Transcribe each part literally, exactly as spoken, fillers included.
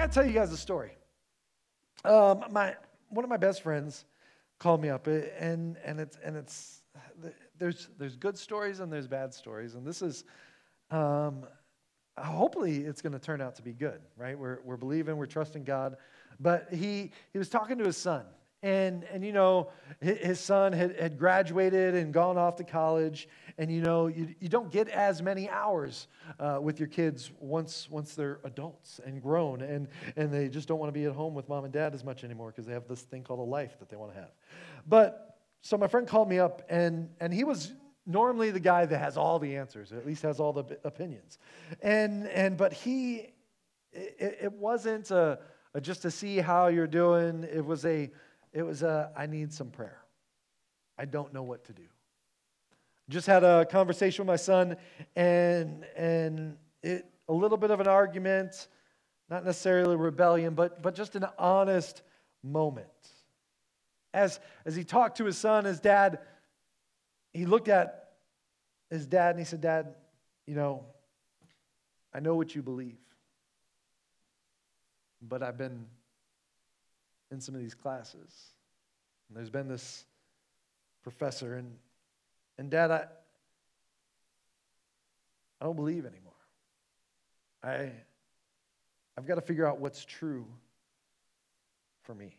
got to tell you guys a story. Um, my one of my best friends called me up, and and it's and it's there's there's good stories and there's bad stories, and this is, um, hopefully it's going to turn out to be good, right? We're we're believing, we're trusting God, but he he was talking to his son. And, and you know, his son had, had graduated and gone off to college. And, you know, you, you don't get as many hours uh, with your kids once once they're adults and grown. And, and they just don't want to be at home with mom and dad as much anymore because they have this thing called a life that they want to have. But so my friend called me up, and, and he was normally the guy that has all the answers, or at least has all the opinions. And, and but he, it, it wasn't a, a just to see how you're doing. It was a... It was a, I need some prayer. I don't know what to do. Just had a conversation with my son, and and it a little bit of an argument, not necessarily rebellion, but but just an honest moment. As as he talked to his son, his dad, he looked at his dad and he said, "Dad, you know, I know what you believe, but I've been in some of these classes. And there's been this professor, and and Dad, I, I don't believe anymore. I, I've got to figure out what's true for me."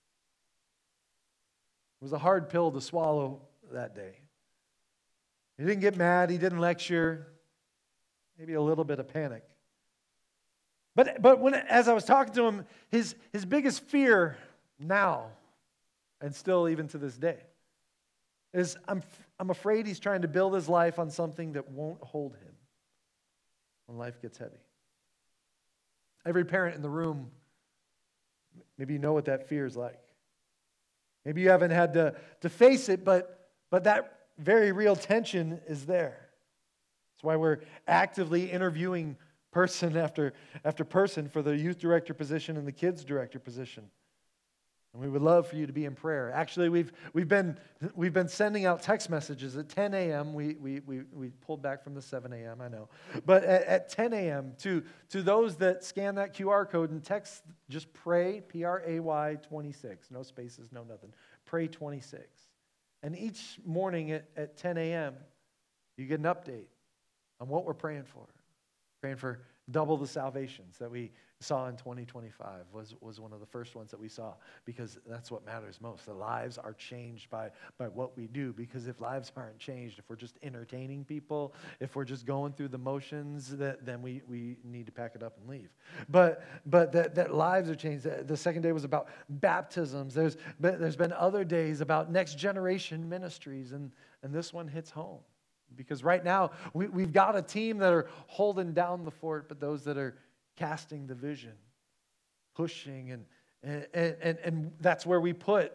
It was a hard pill to swallow that day. He didn't get mad, he didn't lecture, maybe a little bit of panic. But but when as I was talking to him, his, his biggest fear now, and still even to this day, is I'm I'm afraid he's trying to build his life on something that won't hold him when life gets heavy. Every parent in the room, maybe you know what that fear is like. Maybe you haven't had to, to face it, but but that very real tension is there. That's why we're actively interviewing person after, after person for the youth director position and the kids director position. And we would love for you to be in prayer. Actually, we've we've been we've been sending out text messages at ten a.m. We we we we pulled back from the seven a.m. I know, but at, at ten a.m. to to those that scan that Q R code and text, just pray P R A Y twenty-six, no spaces, no nothing. Pray twenty-six, and each morning at, at ten a.m. you get an update on what we're praying for. Praying for double the salvations that we saw in twenty twenty-five was, was one of the first ones that we saw, because that's what matters most. The lives are changed by, by what we do, because if lives aren't changed, if we're just entertaining people, if we're just going through the motions, that, then we, we need to pack it up and leave. But but that, that lives are changed. The second day was about baptisms. There's been, there's been other days about next generation ministries, and, and this one hits home. Because right now, we, we've got a team that are holding down the fort, but those that are casting the vision, pushing, and and and, and that's where we put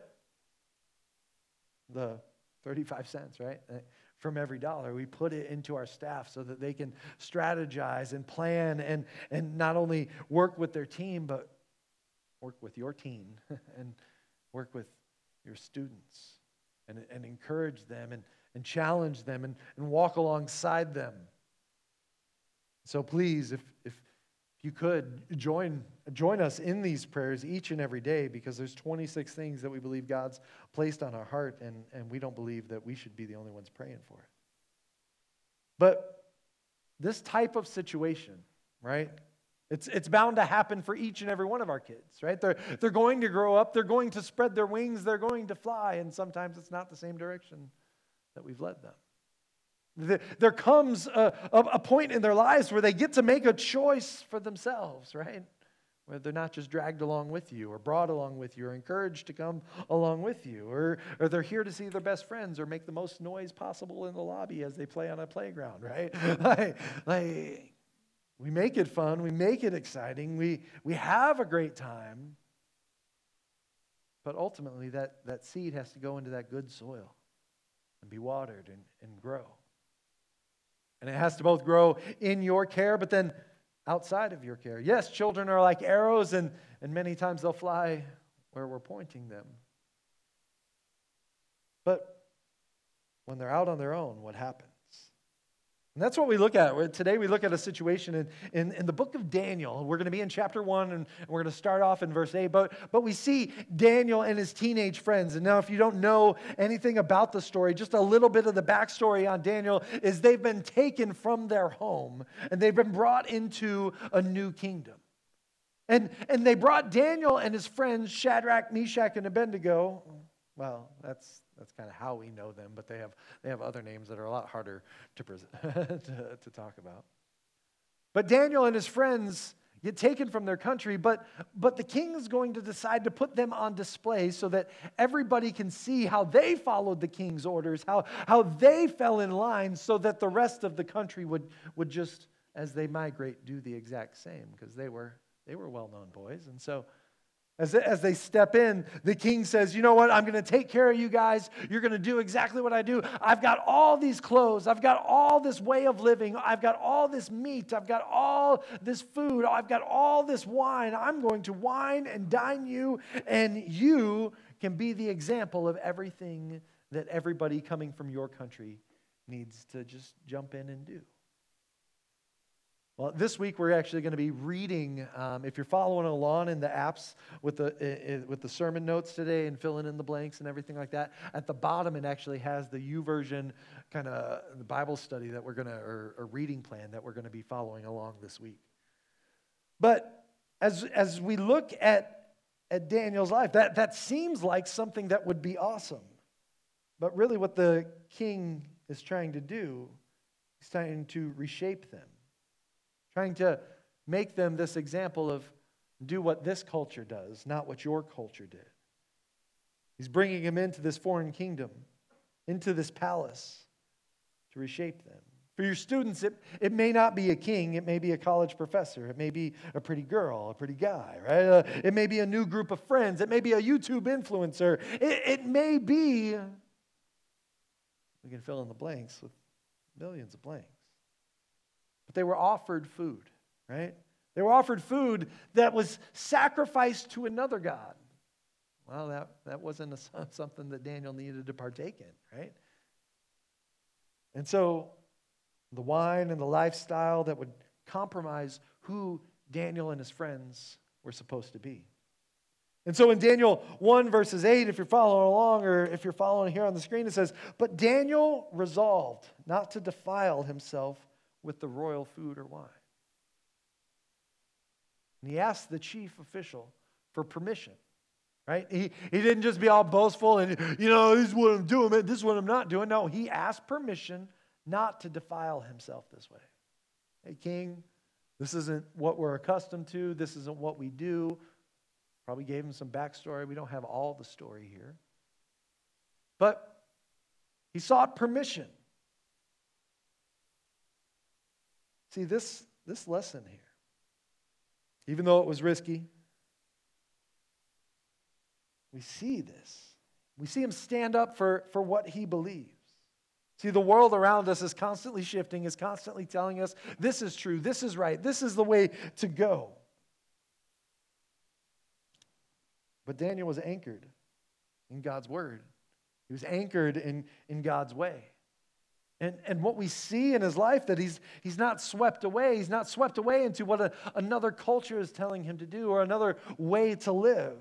the thirty-five cents, right? From every dollar. We put it into our staff so that they can strategize and plan and, and not only work with their team, but work with your team and work with your students and, and encourage them and and challenge them and, and walk alongside them. So please, if if you could, join join us in these prayers each and every day, because there's twenty-six things that we believe God's placed on our heart, and, and we don't believe that we should be the only ones praying for it. But this type of situation, right, it's it's bound to happen for each and every one of our kids, right? They're, they're going to grow up, they're going to spread their wings, they're going to fly, and sometimes it's not the same direction that we've led them. There comes a, a point in their lives where they get to make a choice for themselves, right? Where they're not just dragged along with you or brought along with you or encouraged to come along with you, or, or they're here to see their best friends or make the most noise possible in the lobby as they play on a playground, right? like, like, we make it fun, we make it exciting, we, we have a great time, but ultimately that, that seed has to go into that good soil and be watered and, and grow. And it has to both grow in your care, but then outside of your care. Yes, children are like arrows, and, and many times they'll fly where we're pointing them. But when they're out on their own, what happens? And that's what we look at. Today we look at a situation in, in, in the book of Daniel. We're going to be in chapter one, and we're going to start off in verse eight. But, but we see Daniel and his teenage friends. And now if you don't know anything about the story, just a little bit of the backstory on Daniel is they've been taken from their home, and they've been brought into a new kingdom. And, and they brought Daniel and his friends, Shadrach, Meshach, and Abednego. Well, that's that's kind of how we know them, but they have they have other names that are a lot harder to, present, to, to talk about. But Daniel and his friends get taken from their country, but, but the king is going to decide to put them on display so that everybody can see how they followed the king's orders, how, how they fell in line so that the rest of the country would, would just, as they migrate, do the exact same, because they were, they were well-known boys. And so As, as they step in, the king says, you know what, I'm going to take care of you guys. You're going to do exactly what I do. I've got all these clothes. I've got all this way of living. I've got all this meat. I've got all this food. I've got all this wine. I'm going to wine and dine you, and you can be the example of everything that everybody coming from your country needs to just jump in and do. Well, this week we're actually going to be reading, um, if you're following along in the apps with the uh, with the sermon notes today and filling in the blanks and everything like that, at the bottom it actually has the YouVersion kind of the Bible study that we're going to, or a reading plan that we're going to be following along this week. But as as we look at, at Daniel's life, that, that seems like something that would be awesome. But really what the king is trying to do, he's trying to reshape them. Trying to make them this example of do what this culture does, not what your culture did. He's bringing them into this foreign kingdom, into this palace to reshape them. For your students, it, it may not be a king. It may be a college professor. It may be a pretty girl, a pretty guy, right? Uh, it may be a new group of friends. It may be a YouTube influencer. It, it may be, we can fill in the blanks with millions of blanks. But they were offered food, right? They were offered food that was sacrificed to another god. Well, that, that wasn't a, something that Daniel needed to partake in, right? And so the wine and the lifestyle that would compromise who Daniel and his friends were supposed to be. And so in Daniel one, verses eight, if you're following along or if you're following here on the screen, it says, "But Daniel resolved not to defile himself with the royal food or wine. And he asked the chief official for permission, right? He, he didn't just be all boastful and, you know, this is what I'm doing, this is what I'm not doing. No, he asked permission not to defile himself this way. Hey, king, this isn't what we're accustomed to. This isn't what we do. Probably gave him some backstory. We don't have all the story here. But he sought permission. See, this, this lesson here, even though it was risky, we see this. We see him stand up for, for what he believes. See, the world around us is constantly shifting, is constantly telling us this is true, this is right, this is the way to go. But Daniel was anchored in God's word. He was anchored in, in God's way. And, and what we see in his life, that he's, he's not swept away. He's not swept away into what a, another culture is telling him to do or another way to live.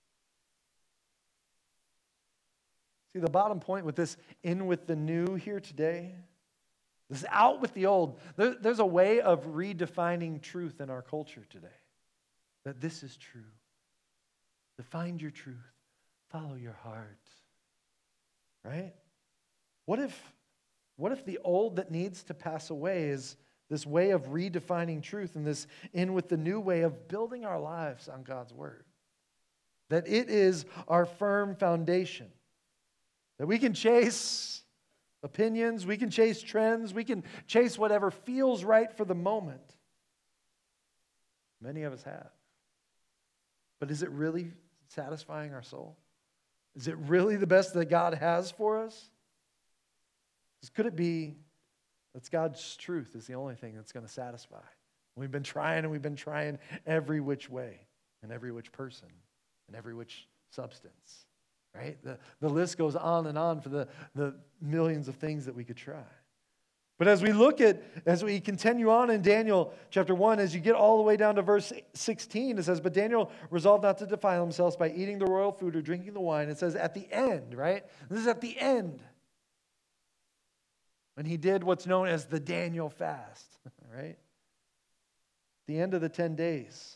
See, the bottom point with this in with the new here today, this out with the old. There, there's a way of redefining truth in our culture today. That this is true. To find your truth. Follow your heart. Right? What if... What if the old that needs to pass away is this way of redefining truth and this in with the new way of building our lives on God's word? That it is our firm foundation. That we can chase opinions, we can chase trends, we can chase whatever feels right for the moment. Many of us have. But is it really satisfying our soul? Is it really the best that God has for us? Could it be that God's truth is the only thing that's going to satisfy? We've been trying and we've been trying every which way and every which person and every which substance, right? The, the list goes on and on for the, the millions of things that we could try. But as we look at, as we continue on in Daniel chapter one, as you get all the way down to verse sixteen, it says, but Daniel resolved not to defile himself by eating the royal food or drinking the wine. It says at the end, right? This is at the end. When he did what's known as the Daniel fast, right? The end of the ten days.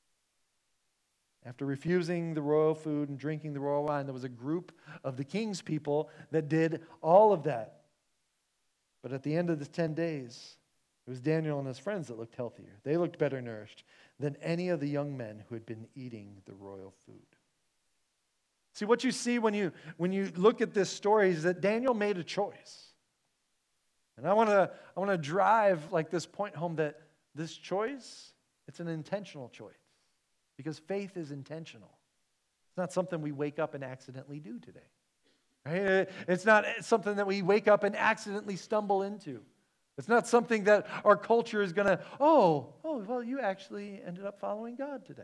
After refusing the royal food and drinking the royal wine, there was a group of the king's people that did all of that. But at the end of the ten days, it was Daniel and his friends that looked healthier. They looked better nourished than any of the young men who had been eating the royal food. See, what you see when you, when you look at this story is that Daniel made a choice. And I want to I want to drive like this point home that this choice, it's an intentional choice. Because faith is intentional. It's not something we wake up and accidentally do today. Right? It's not something that we wake up and accidentally stumble into. It's not something that our culture is going to, oh, oh, well, you actually ended up following God today.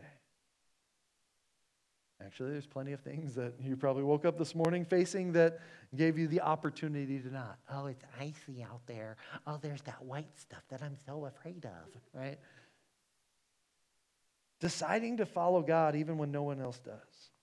Actually, there's plenty of things that you probably woke up this morning facing that gave you the opportunity to not. Oh, it's icy out there. Oh, there's that white stuff that I'm so afraid of, right? Deciding to follow God even when no one else does.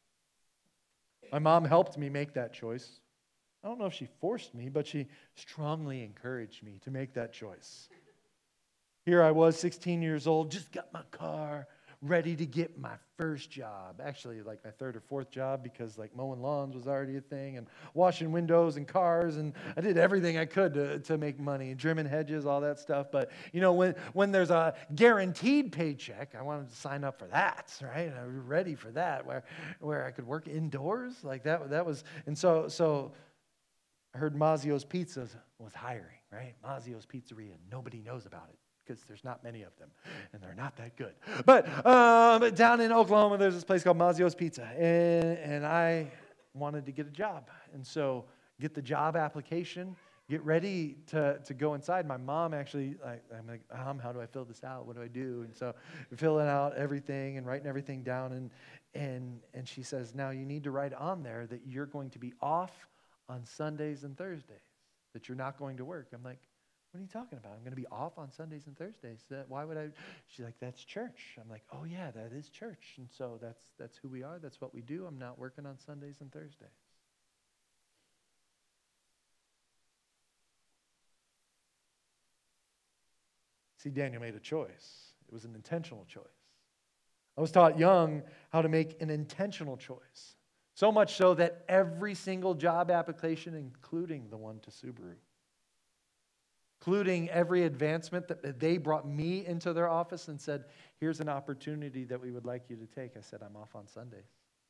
My mom helped me make that choice. I don't know if she forced me, but she strongly encouraged me to make that choice. Here I was, sixteen years old, just got my car, ready to get my first job. Actually, like my third or fourth job, because like mowing lawns was already a thing, and washing windows and cars, and I did everything I could to, to make money, trimming hedges, all that stuff. But you know, when, when there's a guaranteed paycheck, I wanted to sign up for that, right? And I was ready for that, where where I could work indoors, like that. That was, and so so I heard Mazzio's Pizza was hiring, right? Mazzio's Pizzeria. Nobody knows about it, because there's not many of them, and they're not that good. But um, down in Oklahoma, there's this place called Mazzio's Pizza, and, and I wanted to get a job. And so get the job application, get ready to, to go inside. My mom actually, like, I'm like, Mom, how do I fill this out? What do I do? And so filling out everything and writing everything down, and, and, and she says, now you need to write on there that you're going to be off on Sundays and Thursdays, that you're not going to work. I'm like, what are you talking about? I'm going to be off on Sundays and Thursdays. Why would I? She's like, that's church. I'm like, oh yeah, that is church. And so that's that's who we are. That's what we do. I'm not working on Sundays and Thursdays. See, Daniel made a choice. It was an intentional choice. I was taught young how to make an intentional choice. So much so that every single job application, including the one to Subaru, including every advancement that they brought me into their office and said, here's an opportunity that we would like you to take. I said, I'm off on Sundays.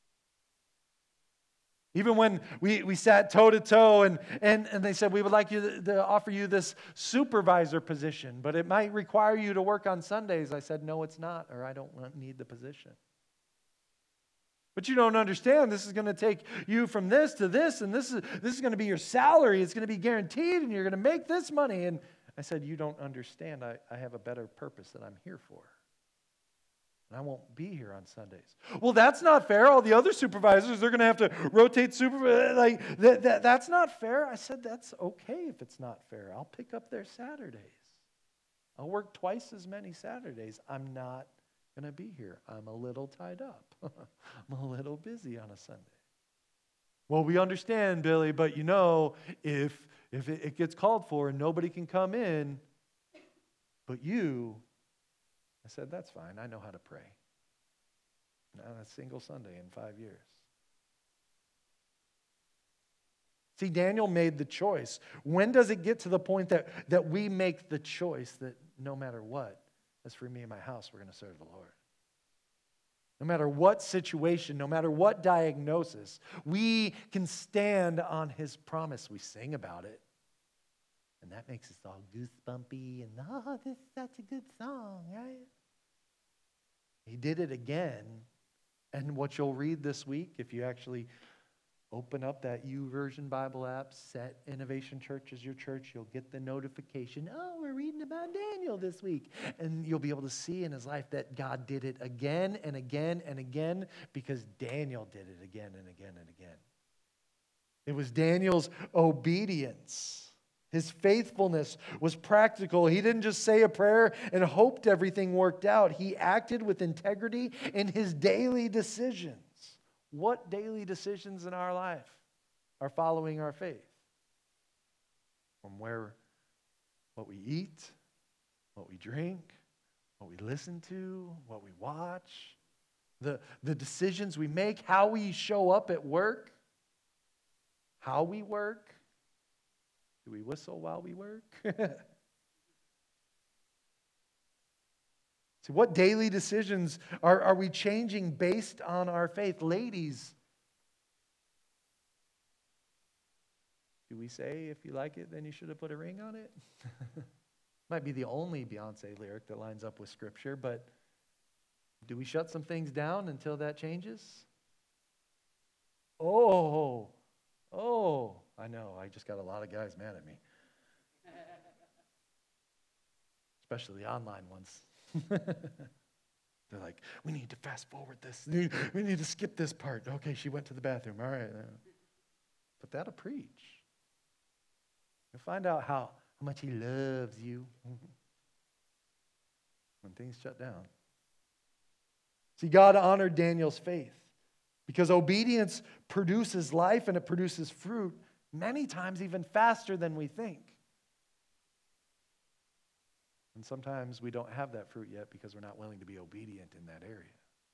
Even when we, we sat toe-to-toe and, and, and they said, we would like you to, to offer you this supervisor position, but it might require you to work on Sundays. I said, no, it's not, or I don't want, need the position. But you don't understand, this is going to take you from this to this, and this is this is going to be your salary. It's going to be guaranteed, and you're going to make this money. And I said, you don't understand. I, I have a better purpose that I'm here for. And I won't be here on Sundays. Well, that's not fair. All the other supervisors, they're going to have to rotate supervisors. Like, that, that, that's not fair. I said, that's okay if it's not fair. I'll pick up their Saturdays. I'll work twice as many Saturdays. I'm not going to be here. I'm a little tied up. I'm a little busy on a Sunday. Well, we understand, Billy, but you know, if if it, it gets called for and nobody can come in, but you, I said, that's fine. I know how to pray. Not a single Sunday in five years. See, Daniel made the choice. When does it get to the point that, that we make the choice that no matter what, as for me and my house, we're going to serve the Lord? No matter what situation, no matter what diagnosis, we can stand on His promise. We sing about it. And that makes us all goosebumpy and, oh, this is such a good song, right? He did it again. And what you'll read this week, if you actually open up that YouVersion Bible app, set Innovation Church as your church, you'll get the notification, oh, we're reading about Daniel this week. And you'll be able to see in his life that God did it again and again and again because Daniel did it again and again and again. It was Daniel's obedience, His faithfulness was practical. He didn't just say a prayer and hoped everything worked out. He acted with integrity in his daily decisions. What daily decisions in our life are following our faith? From where, what we eat, what we drink, what we listen to, what we watch, the, the decisions we make, how we show up at work, how we work. Do we whistle while we work? See, what daily decisions are, are we changing based on our faith? Ladies, do we say, if you like it, then you should have put a ring on it? Might be the only Beyonce lyric that lines up with Scripture, but do we shut some things down until that changes? Oh, oh, I know. I just got a lot of guys mad at me. Especially the online ones. They're like, we need to fast forward this. We need to skip this part. Okay, she went to the bathroom. All right. But that'll preach. You'll find out how, how much he loves you when things shut down. See, God honored Daniel's faith because obedience produces life and it produces fruit many times even faster than we think. And sometimes we don't have that fruit yet because we're not willing to be obedient in that area.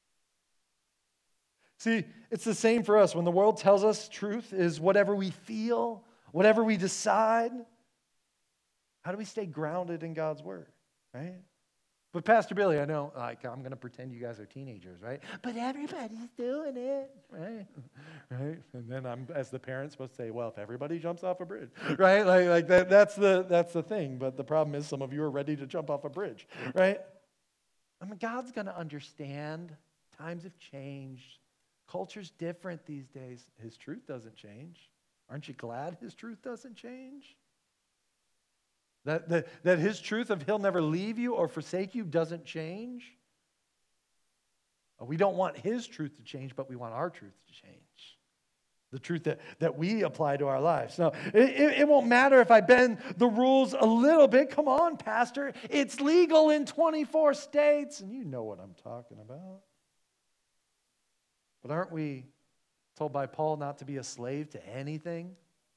See, it's the same for us. When the world tells us truth is whatever we feel, whatever we decide, how do we stay grounded in God's word, right? But Pastor Billy, I know, like, I'm going to pretend you guys are teenagers, right? But everybody's doing it, right? Right? And then I'm, as the parent, supposed to say, well, if everybody jumps off a bridge, right? Like, like that, that's the that's the thing. But the problem is some of you are ready to jump off a bridge, right? I mean, God's going to understand. Times have changed. Culture's different these days. His truth doesn't change. Aren't you glad his truth doesn't change? That, that, that his truth of he'll never leave you or forsake you doesn't change. We don't want his truth to change, but we want our truth to change. The truth that, that we apply to our lives. Now, it, it, it won't matter if I bend the rules a little bit. Come on, Pastor. It's legal in twenty-four states, and you know what I'm talking about. But aren't we told by Paul not to be a slave to anything?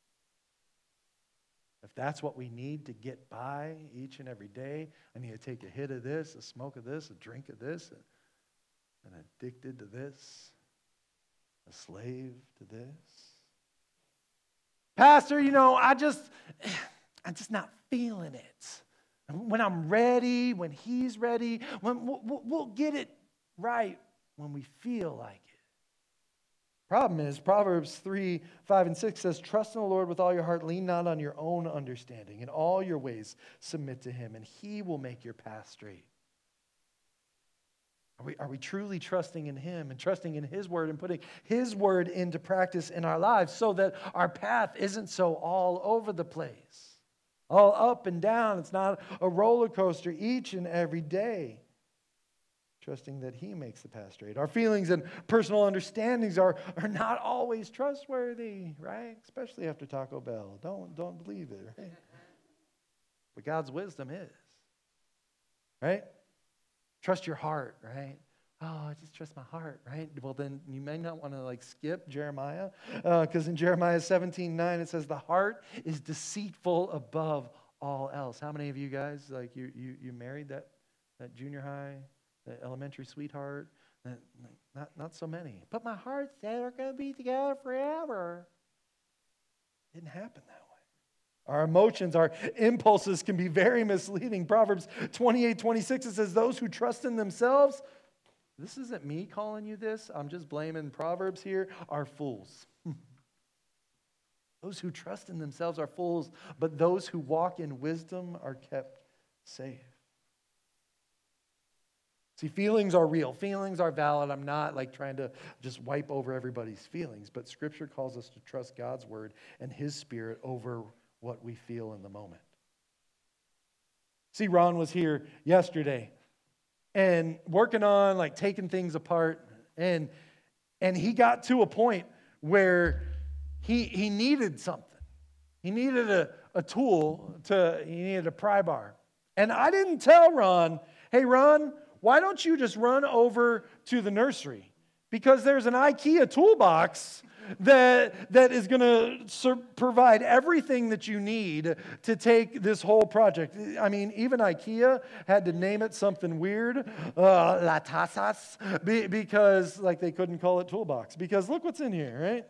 If that's what we need to get by each and every day, I need to take a hit of this, a smoke of this, a drink of this, and addicted to this, a slave to this. Pastor, you know, I just, I'm just not feeling it. When I'm ready, when he's ready, when we'll, we'll get it right when we feel like it. Problem is, Proverbs three, five, and six says, trust in the Lord with all your heart, lean not on your own understanding. In all your ways, submit to him, and he will make your path straight. Are we, are we truly trusting in him and trusting in his word and putting his word into practice in our lives so that our path isn't so all over the place, all up and down? It's not a roller coaster each and every day. Trusting that he makes the path straight. Our feelings and personal understandings are, are not always trustworthy, right? Especially after Taco Bell. Don't, don't believe it, right? But God's wisdom is, right? Trust your heart, right? Oh, I just trust my heart, right? Well, then you may not want to like skip Jeremiah, because uh, in Jeremiah seventeen nine it says the heart is deceitful above all else. How many of you guys, like you you, you married that, that junior high, the elementary sweetheart? Not, not so many. But my heart said we're going to be together forever. It didn't happen that way. Our emotions, our impulses can be very misleading. Proverbs twenty-eight twenty-six, it says, those who trust in themselves, this isn't me calling you this, I'm just blaming Proverbs here, are fools. Those who trust in themselves are fools, but those who walk in wisdom are kept safe. See, feelings are real. Feelings are valid. I'm not like trying to just wipe over everybody's feelings, but Scripture calls us to trust God's word and his spirit over what we feel in the moment. See, Ron was here yesterday and working on like taking things apart, and and he got to a point where he he needed something. He needed a, a tool to, he needed a pry bar. And I didn't tell Ron, hey, Ron, why don't you just run over to the nursery? Because there's an IKEA toolbox that, that is going to sur- provide everything that you need to take this whole project. I mean, even IKEA had to name it something weird, uh, La Tasas, be, because like they couldn't call it toolbox. Because look what's in here, right?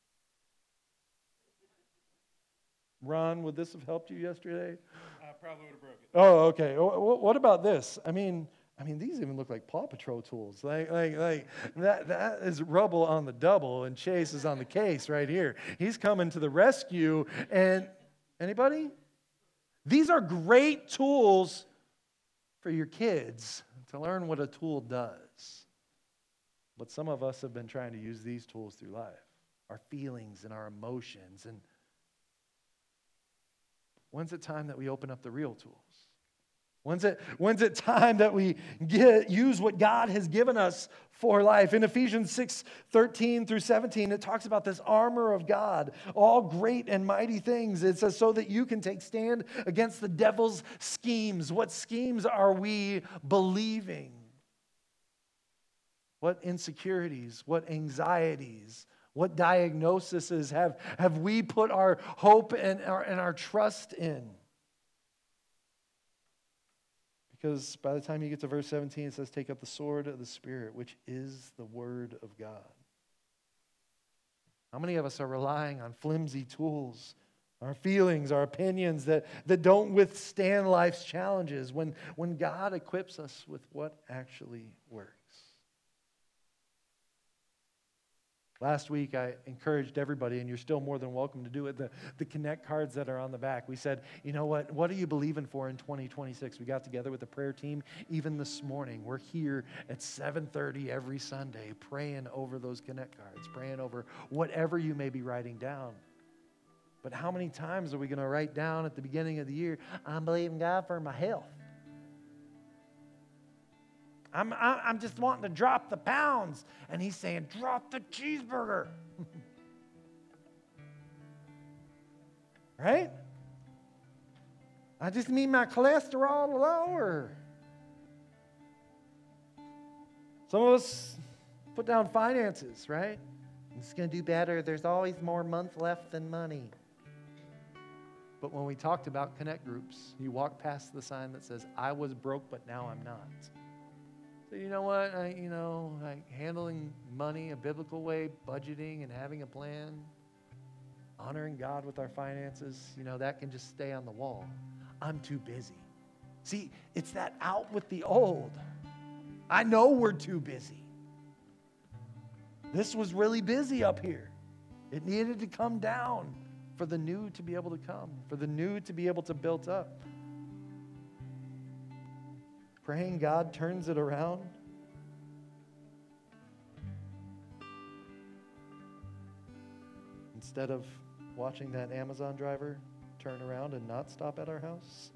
Ron, would this have helped you yesterday? I probably would have broke it. Oh, okay. Wh- What about this? I mean, I mean, these even look like Paw Patrol tools. Like, like, like that, that is Rubble on the double, and Chase is on the case right here. He's coming to the rescue. And anybody? These are great tools for your kids to learn what a tool does. But some of us have been trying to use these tools through life, our feelings and our emotions. And when's it time that we open up the real tools? When's it, when's it time that we get, use what God has given us for life? In Ephesians six, thirteen through seventeen, it talks about this armor of God, all great and mighty things. It says, so that you can take stand against the devil's schemes. What schemes are we believing? What insecurities, what anxieties, what diagnoses have, have we put our hope and our, and our trust in? Because by the time you get to verse seventeen, it says, take up the sword of the Spirit, which is the Word of God. How many of us are relying on flimsy tools, our feelings, our opinions that, that don't withstand life's challenges when, when God equips us with what actually works? Last week, I encouraged everybody, and you're still more than welcome to do it, the, the Connect cards that are on the back. We said, you know what, what are you believing for in twenty twenty-six? We got together with the prayer team even this morning. We're here at seven thirty every Sunday praying over those Connect cards, praying over whatever you may be writing down. But how many times are we going to write down at the beginning of the year, I'm believing God for my health? I'm, I'm just wanting to drop the pounds. And he's saying, drop the cheeseburger. Right? I just need my cholesterol lower. Some of us put down finances, right? It's going to do better. There's always more month left than money. But when we talked about Connect groups, you walk past the sign that says, I was broke, but now I'm not. So you know what, I, you know, like handling money a biblical way, budgeting and having a plan, honoring God with our finances, you know, that can just stay on the wall. I'm too busy. See, it's that out with the old. I know we're too busy. This was really busy up here. It needed to come down for the new to be able to come, for the new to be able to build up. Praying God turns it around. Instead of watching that Amazon driver turn around and not stop at our house.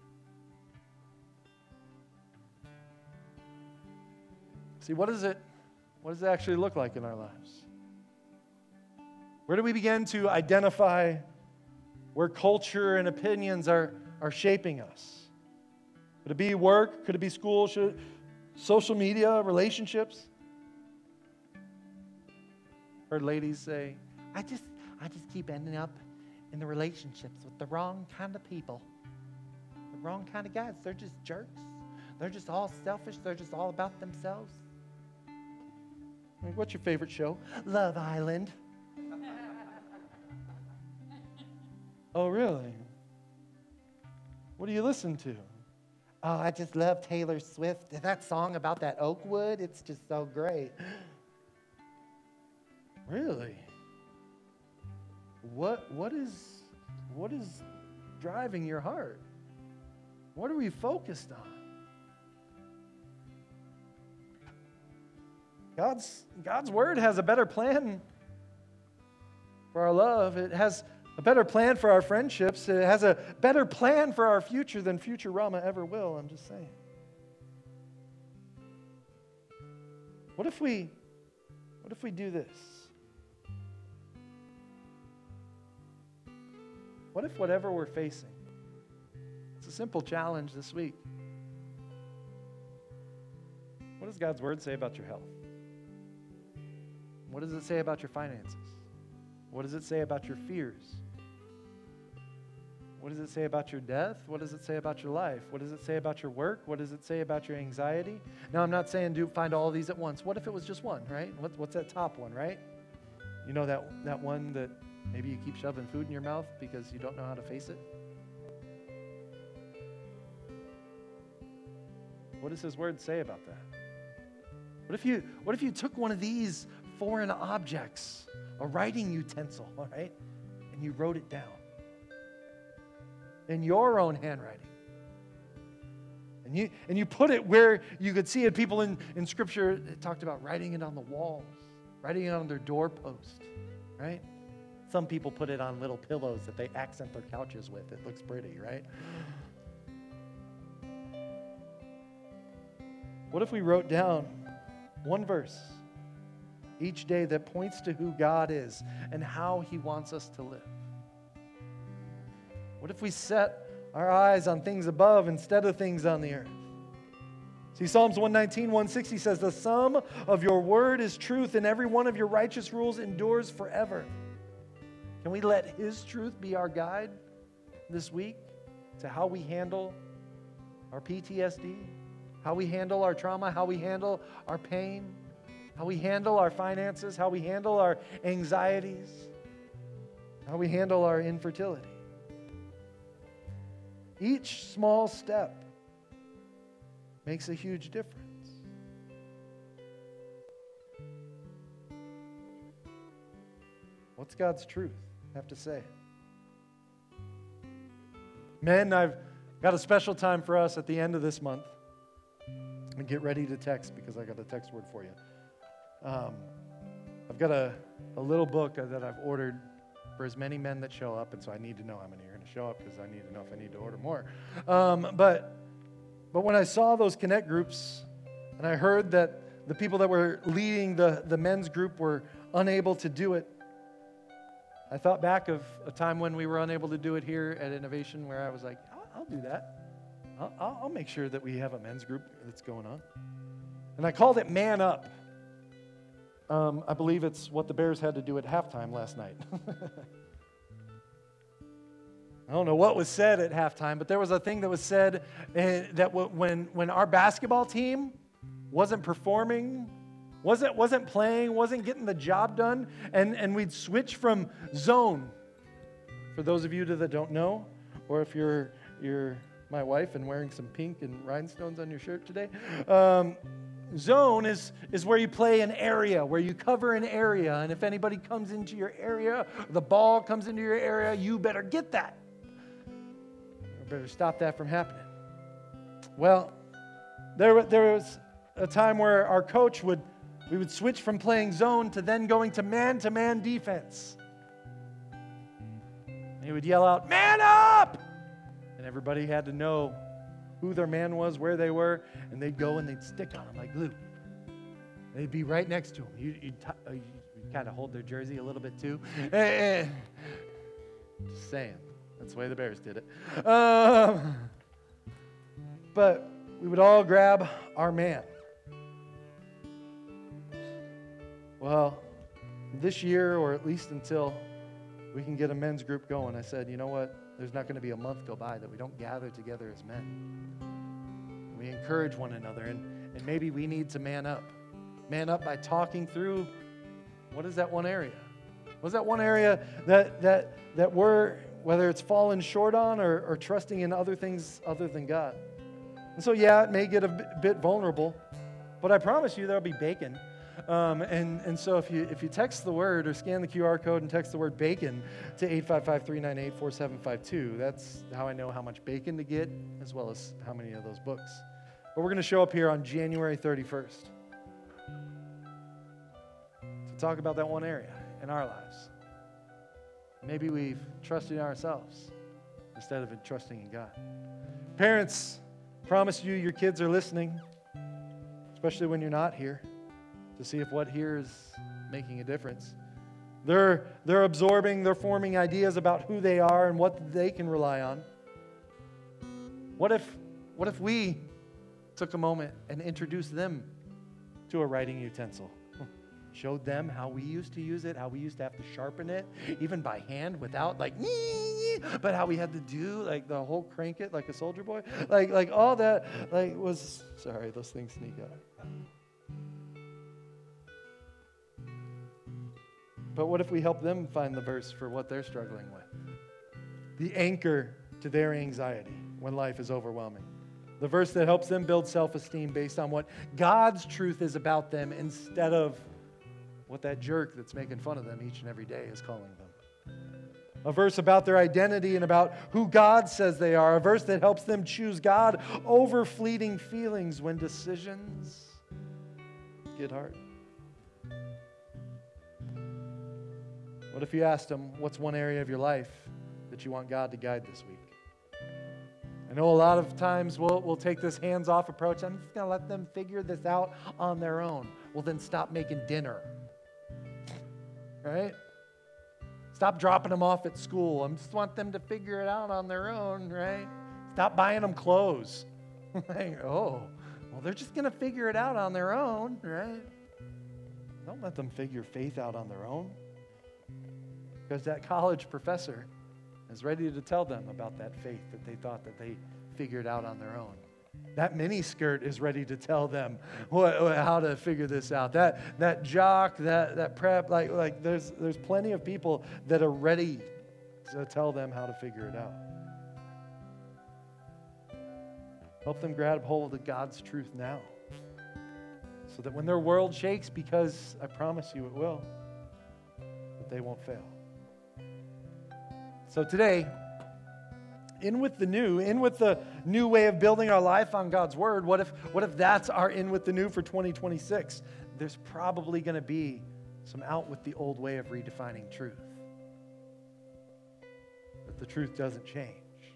See, what does it, what does it actually look like in our lives? Where do we begin to identify where culture and opinions are, are shaping us? Could it be work? Could it be school? Should, social media? Relationships? Heard ladies say, I just, I just keep ending up in the relationships with the wrong kind of people. The wrong kind of guys. They're just jerks. They're just all selfish. They're just all about themselves. like, what's your favorite show? Love Island. Oh, really? What do you listen to? Oh, I just love Taylor Swift. That song about that oak wood, it's just so great. Really? What what is what is driving your heart? What are we focused on? God's God's word has a better plan for our love. It has a better plan for our friendships. It has a better plan for our future than Futurama ever will. I'm just saying. What if we what if we do this? What if whatever we're facing, it's a simple challenge this week. What does God's word say about your health? What does it say about your finances? What does it say about your fears? What does it say about your death? What does it say about your life? What does it say about your work? What does it say about your anxiety? Now, I'm not saying do find all of these at once. What if it was just one, right? What, what's that top one, right? You know that, that one that maybe you keep shoving food in your mouth because you don't know how to face it? What does his word say about that? What if you, what if you took one of these foreign objects, a writing utensil, all right, and you wrote it down in your own handwriting? And you, and you put it where you could see it. People in, in Scripture talked about writing it on the walls, writing it on their doorpost, right? Some people put it on little pillows that they accent their couches with. It looks pretty, right? What if we wrote down one verse each day that points to who God is and how he wants us to live? What if we set our eyes on things above instead of things on the earth? See, Psalms one nineteen, one sixty says, the sum of your word is truth, and every one of your righteous rules endures forever. Can we let his truth be our guide this week to how we handle our P T S D, how we handle our trauma, how we handle our pain, how we handle our finances, how we handle our anxieties, how we handle our infertility? Each small step makes a huge difference. What's God's truth have to say? Men, I've got a special time for us at the end of this month. And get ready to text because I got a text word for you. Um, I've got a, a little book that I've ordered for as many men that show up, and so I need to know how many are going to show up because I need to know if I need to order more. Um, but but when I saw those connect groups, and I heard that the people that were leading the, the men's group were unable to do it, I thought back of a time when we were unable to do it here at Innovation, where I was like, I'll, I'll do that. I'll, I'll make sure that we have a men's group that's going on. And I called it Man Up. Um, I believe it's what the Bears had to do at halftime last night. I don't know what was said at halftime, but there was a thing that was said uh, that w- when, when our basketball team wasn't performing, wasn't, wasn't playing, wasn't getting the job done, and, and we'd switch from zone. For those of you that don't know, or if you're you're my wife and wearing some pink and rhinestones on your shirt today. Um, zone is, is where you play an area, where you cover an area. And if anybody comes into your area, the ball comes into your area, you better get that. You better stop that from happening. Well, there, there was a time where our coach would, we would switch from playing zone to then going to man-to-man defense. And he would yell out, "Man up!" And everybody had to know who their man was, where they were, and they'd go and they'd stick on him like glue. They'd be right next to him. You, you'd, t- uh, you'd kind of hold their jersey a little bit too. Just saying. That's the way the Bears did it. Um, but we would all grab our man. Well, this year, or at least until we can get a men's group going, I said, you know what? There's not going to be a month go by that we don't gather together as men. We encourage one another, and, and maybe we need to man up. Man up by talking through, what is that one area? What's that one area that that that we're, whether it's fallen short on or, or trusting in other things other than God? And so, yeah, it may get a bit, bit vulnerable, but I promise you there'll be bacon. Um, and, and so if you if you text the word or scan the Q R code and text the word bacon to eight five five, three nine eight, four seven five two, that's how I know how much bacon to get as well as how many of those books. But we're going to show up here on January thirty-first to talk about that one area in our lives. Maybe we've trusted in ourselves instead of trusting in God. Parents, promise you your kids are listening, especially when you're not here, to see if what here is making a difference. They're, they're absorbing, they're forming ideas about who they are and what they can rely on. What if, what if we took a moment and introduced them to a writing utensil? Showed them how we used to use it, how we used to have to sharpen it, even by hand without like, but how we had to do like the whole crank it like a soldier boy. Like, like all that like was, sorry, those things sneak up. But what if we help them find the verse for what they're struggling with? The anchor to their anxiety when life is overwhelming. The verse that helps them build self-esteem based on what God's truth is about them instead of what that jerk that's making fun of them each and every day is calling them. A verse about their identity and about who God says they are. A verse that helps them choose God over fleeting feelings when decisions get hard. What if you asked them, what's one area of your life that you want God to guide this week? I know a lot of times we'll, we'll take this hands-off approach. I'm just going to let them figure this out on their own. Well, then stop making dinner. Right? Stop dropping them off at school. I just want them to figure it out on their own, right? Stop buying them clothes. Like, oh, well, they're just going to figure it out on their own, right? Don't let them figure faith out on their own. Because that college professor is ready to tell them about that faith that they thought that they figured out on their own. That miniskirt is ready to tell them what, how to figure this out. That that jock, that that prep, like like there's there's plenty of people that are ready to tell them how to figure it out. Help them grab hold of God's truth now, so that when their world shakes, because I promise you it will, that they won't fail. So today, in with the new, in with the new way of building our life on God's word, what if, what if that's our in with the new for twenty twenty-six? There's probably going to be some out with the old way of redefining truth. But the truth doesn't change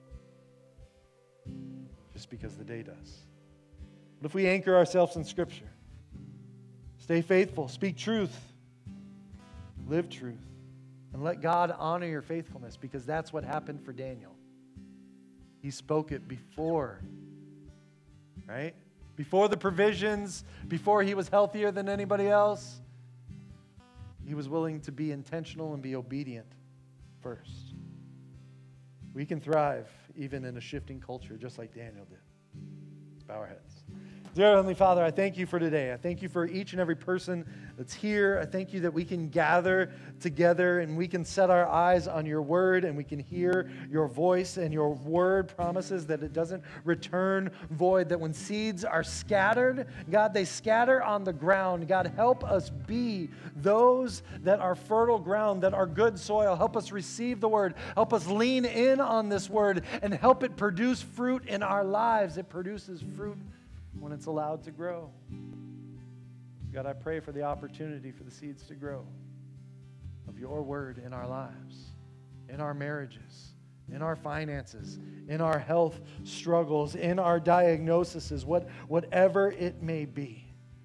just because the day does. What if we anchor ourselves in Scripture? Stay faithful, speak truth, live truth, and let God honor your faithfulness, because that's what happened for Daniel. He spoke it before, right? Before the provisions, before he was healthier than anybody else, he was willing to be intentional and be obedient first. We can thrive even in a shifting culture just like Daniel did. Let's bow our heads. Dear Heavenly Father, I thank you for today. I thank you for each and every person that's here. I thank you that we can gather together and we can set our eyes on your word and we can hear your voice, and your word promises that it doesn't return void, that when seeds are scattered, God, they scatter on the ground. God, help us be those that are fertile ground, that are good soil. Help us receive the word. Help us lean in on this word and help it produce fruit in our lives. It produces fruit when it's allowed to grow. God, I pray for the opportunity for the seeds to grow of your word in our lives, in our marriages, in our finances, in our health struggles, in our diagnoses, what, whatever it may be.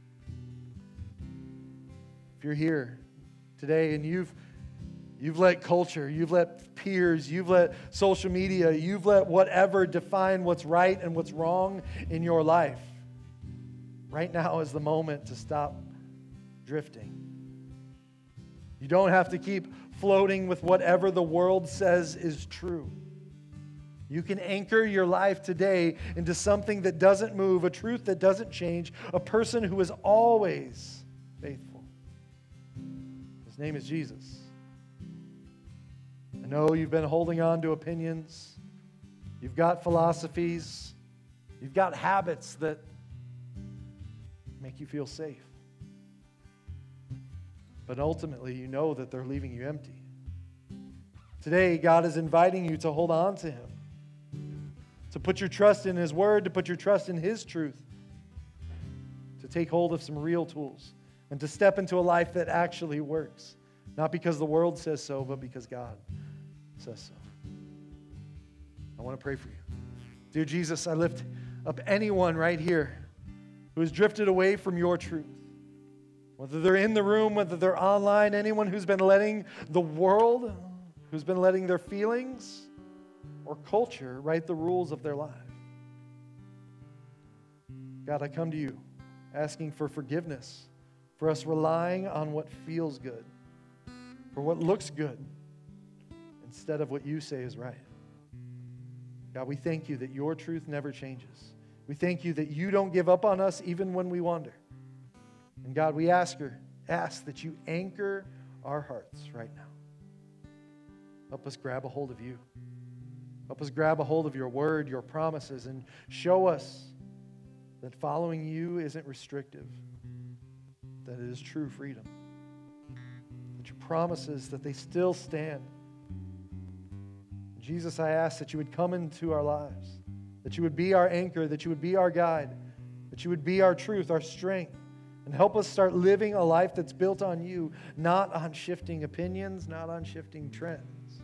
If you're here today and you've You've let culture, you've let peers, you've let social media, you've let whatever define what's right and what's wrong in your life. Right now is the moment to stop drifting. You don't have to keep floating with whatever the world says is true. You can anchor your life today into something that doesn't move, a truth that doesn't change, a person who is always faithful. His name is Jesus. I know you've been holding on to opinions. You've got philosophies. You've got habits that make you feel safe. But ultimately, you know that they're leaving you empty. Today, God is inviting you to hold on to Him, to put your trust in His Word, to put your trust in His truth, to take hold of some real tools, and to step into a life that actually works. Not because the world says so, but because God says so. I want to pray for you. Dear Jesus, I lift up anyone right here who has drifted away from your truth. Whether they're in the room, whether they're online, anyone who's been letting the world, who's been letting their feelings or culture write the rules of their life. God, I come to you asking for forgiveness, for us relying on what feels good, for what looks good, instead of what you say is right. God, we thank you that your truth never changes. We thank you that you don't give up on us even when we wander. And God, we ask her, ask that you anchor our hearts right now. Help us grab a hold of you. Help us grab a hold of your word, your promises, and show us that following you isn't restrictive, that it is true freedom. That your promises, that they still stand. Jesus, I ask that you would come into our lives, that you would be our anchor, that you would be our guide, that you would be our truth, our strength, and help us start living a life that's built on you, not on shifting opinions, not on shifting trends.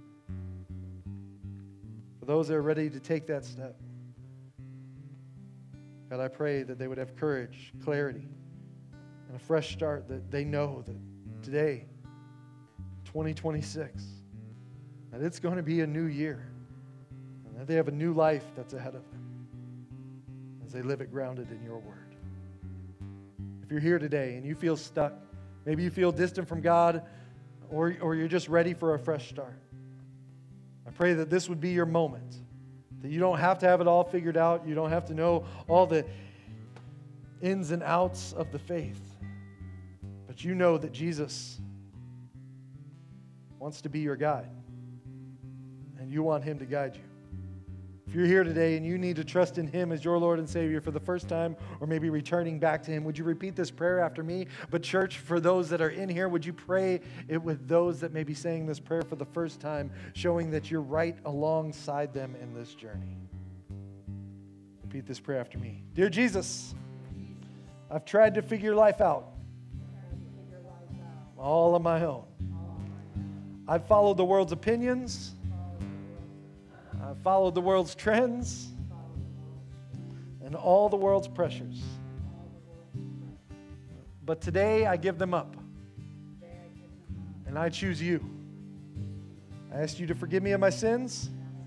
For those that are ready to take that step, God, I pray that they would have courage, clarity, and a fresh start, that they know that today, twenty twenty-six, that it's going to be a new year, and that they have a new life that's ahead of them as they live it grounded in your word. If you're here today and you feel stuck, maybe you feel distant from God, or, or you're just ready for a fresh start, I pray that this would be your moment, that you don't have to have it all figured out, you don't have to know all the ins and outs of the faith, but you know that Jesus wants to be your guide, and you want him to guide you. If you're here today and you need to trust in him as your Lord and Savior for the first time, or maybe returning back to him, would you repeat this prayer after me? But church, for those that are in here, would you pray it with those that may be saying this prayer for the first time, showing that you're right alongside them in this journey? Repeat this prayer after me. Dear Jesus, I've tried to figure life out all on my own. I've followed the world's opinions. I've followed the world's trends and all the world's pressures. But today I give them up, and I choose you. I ask you to forgive me of my sins,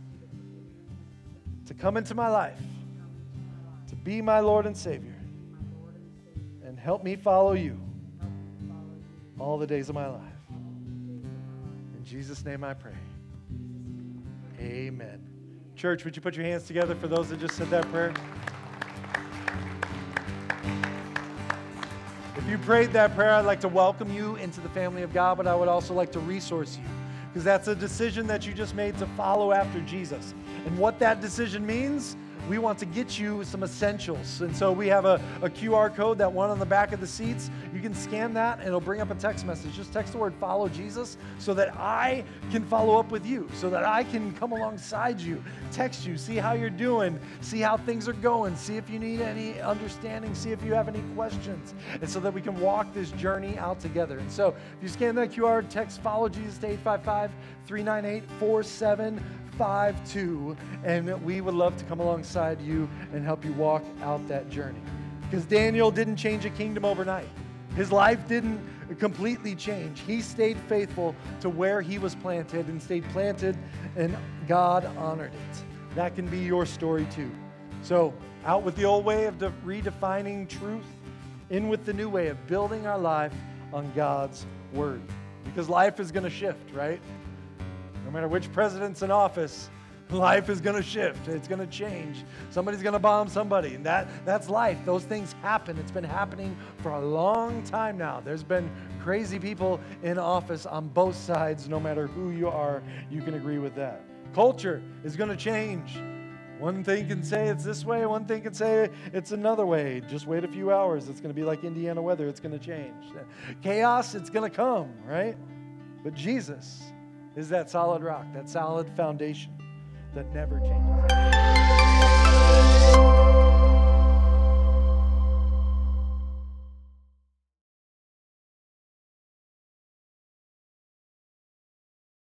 to come into my life, to be my Lord and Savior, and help me follow you all the days of my life. In Jesus' name I pray. Amen. Church, would you put your hands together for those that just said that prayer? If you prayed that prayer, I'd like to welcome you into the family of God, but I would also like to resource you, because that's a decision that you just made to follow after Jesus. And what that decision means, we want to get you some essentials. And so we have a, a Q R code, that one on the back of the seats. You can scan that and it'll bring up a text message. Just text the word follow Jesus so that I can follow up with you, so that I can come alongside you, text you, see how you're doing, see how things are going, see if you need any understanding, see if you have any questions, and so that we can walk this journey out together. And so if you scan that Q R, text follow Jesus to eight five five, three nine eight, four seven five two, and we would love to come alongside you and help you walk out that journey. Because Daniel didn't change a kingdom overnight. His life didn't completely change. He stayed faithful to where he was planted and stayed planted, and God honored it. That can be your story too. So out with the old way of de- redefining truth, in with the new way of building our life on God's word. Because life is going to shift, right? No matter which president's in office, life is going to shift. It's going to change. Somebody's going to bomb somebody, and that, that's life. Those things happen. It's been happening for a long time now. There's been crazy people in office on both sides. No matter who you are, you can agree with that. Culture is going to change. One thing can say it's this way. One thing can say it's another way. Just wait a few hours. It's going to be like Indiana weather. It's going to change. Chaos, it's going to come, right? But Jesus is that solid rock, that solid foundation that never changes.